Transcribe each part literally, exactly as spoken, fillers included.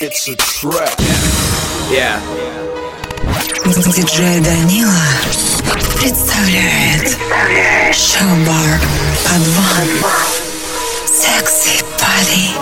It's a trap. Yeah. Диджей Данила представляет шоу-бар «Подвал». Sexy Body.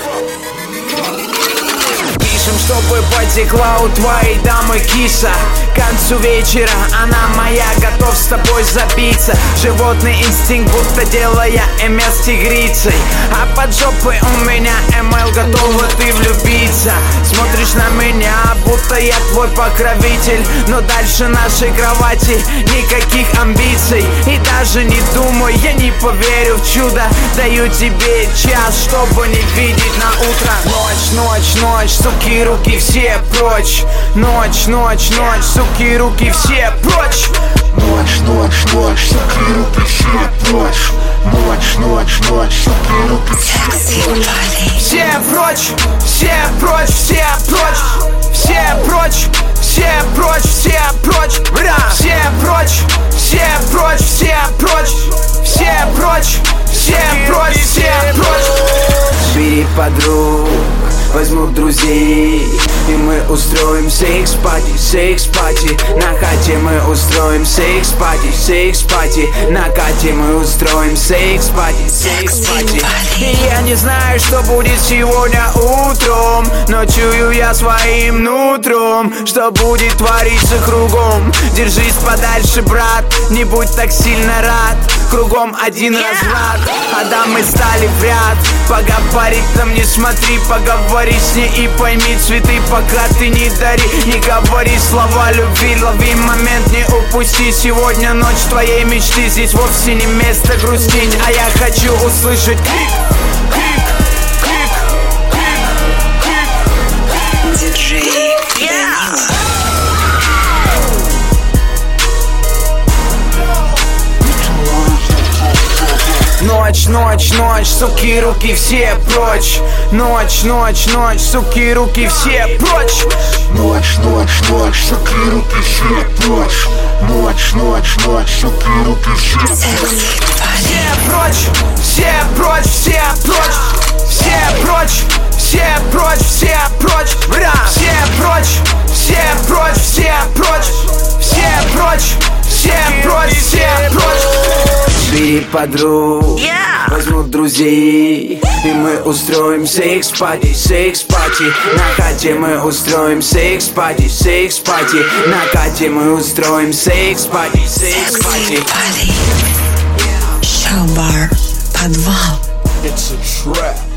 Пишем, чтобы потекла у твоей дамы киса. К концу вечера она моя, готов с тобой забиться. Животный инстинкт, будто делая эм эс тигрицей. А под жопой у меня эм эл, готова ты влюбиться. Смотришь на меня, будто я твой покровитель. Но дальше нашей кровати никаких амбиций. И даже не думай, я не поверю в чудо. Даю тебе час, чтобы не видеть на утро. Ночь, ночь, ночь, суки, руки все прочь. Ночь, ночь, ночь, суки, руки все прочь. Ночь, ночь, ночь, суки, руки все прочь. Ночь, ночь, ночь, суки, руки все прочь. Все прочь, все прочь, все прочь. Все прочь, все прочь, все прочь. Все прочь, все прочь, все прочь. Все прочь, все прочь, все прочь. Бери подруг, возьму друзей, и мы устроим секс-пати, секс-пати. На хате мы устроим секс-пати, секс-пати. На хате мы устроим секс-пати, секс-пати. И я не знаю, что будет сегодня утром, но чую я своим нутром, что будет твориться кругом. Держись подальше, брат, не будь так сильно рад. Кругом один разврат, а дамы стали в ряд. Поговорить там не смотри, поговори с ней и пойми цветы, пока ты не дари. Не говори слова любви, лови момент, не упусти. Сегодня ночь твоей мечты, здесь вовсе не место грустить. А я хочу услышать крик, крик, крик, крик, крик. Диджей Данила. Ночь, ночь, ночь, суки, руки все прочь. Ночь, ночь, ночь, суки, руки все прочь. Ночь, ночь, ночь, суки, руки все прочь. Ночь, ночь, ночь, суки, руки все прочь. Все прочь, все прочь, все прочь. Все прочь, все прочь, все прочь. Все прочь, все прочь, все прочь. Все прочь, все прочь, все прочь. Бери подруг, возьму друзей, и мы устроим секс-пати, секс-пати. На хате мы устроим секс-пати, секс-пати. На хате мы устроим секс-пати, секс-пати. Шоу-бар «Подвал». It's a trap.